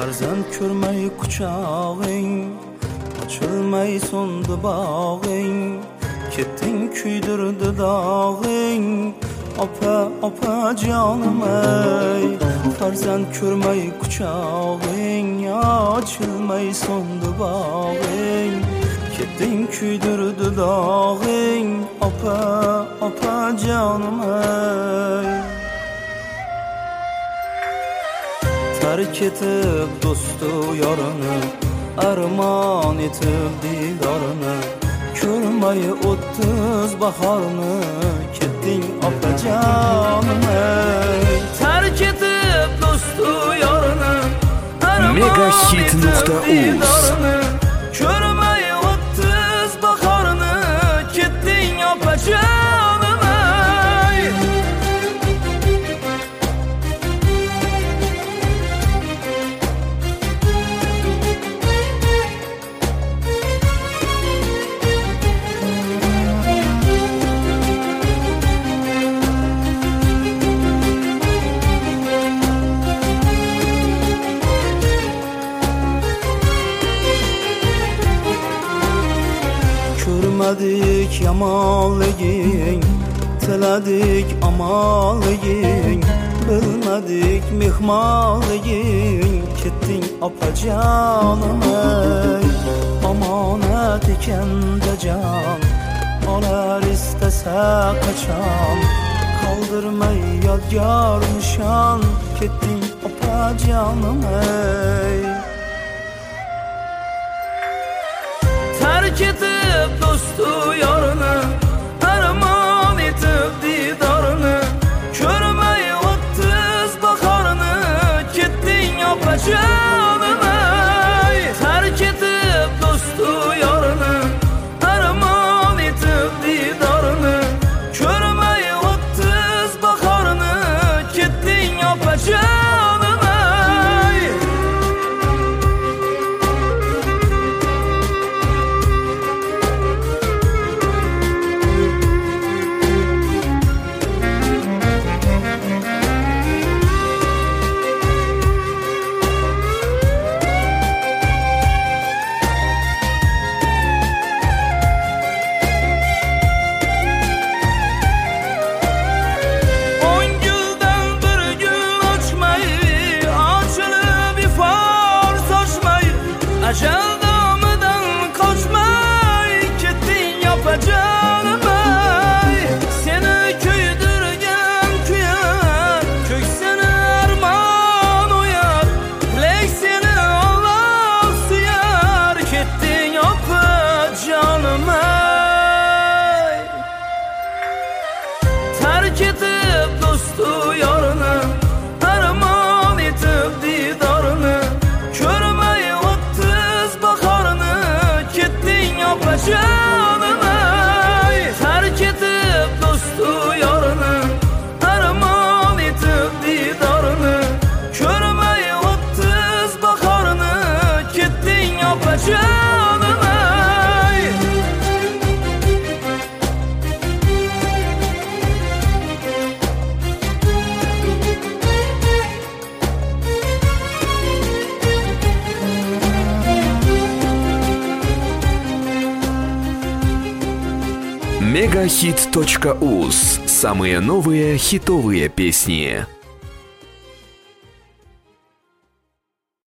Farzand ko'rmay quchog'ing, ochilmay so'ndi bog'ing, ketding kuydirdi dog'ing, opa opa jonim ey. Farzand ko'rmay quchog'ing, ochilmay so'ndi bog'ing, ketding kuydirdi dog'ing, opa opa jonim ey. Tark etib do'stu yorini, armon etib didorini, ko'rmay o'ttiz bahorni, ketding opajonim ey. Tark etib do'stu yorini, armon etib didorini, ko'rmay o'ttiz bahorni, ketding opajonim ey. Ko'rmadik yomonliging, tiladik omonliging, bilmadik mehmonliging, ketding opajonim ey. Omonat ekanda jon, olar istasa qachon, qoldirmay yodgor nishon, ketding opajonim ey. Tark etib do'stu yorini, armon etib didorini, ko'rmay o'ttiz bahorni, ketding opajonim ey. Tark etib do'stu yorini, armon etib didorini, ko'rmay o'ttiz bahorni, ketding opajonim ey. Ajal damidan qochmay, ketding opajonim ey. Seni kuydirgan kuyar, ko'ksini armon o'yar, lek seni Alloh suyar, ketding opajonim ey. Tark etib do'stu yorini, armon etib didorini, ko'rmay opajonim ey. Tark etib do'stu yorini, armon etib didorini, ko'rmay o'ttiz bahorni, ketding opajonim ey. Megahit.uz. Самые новые хитовые песни.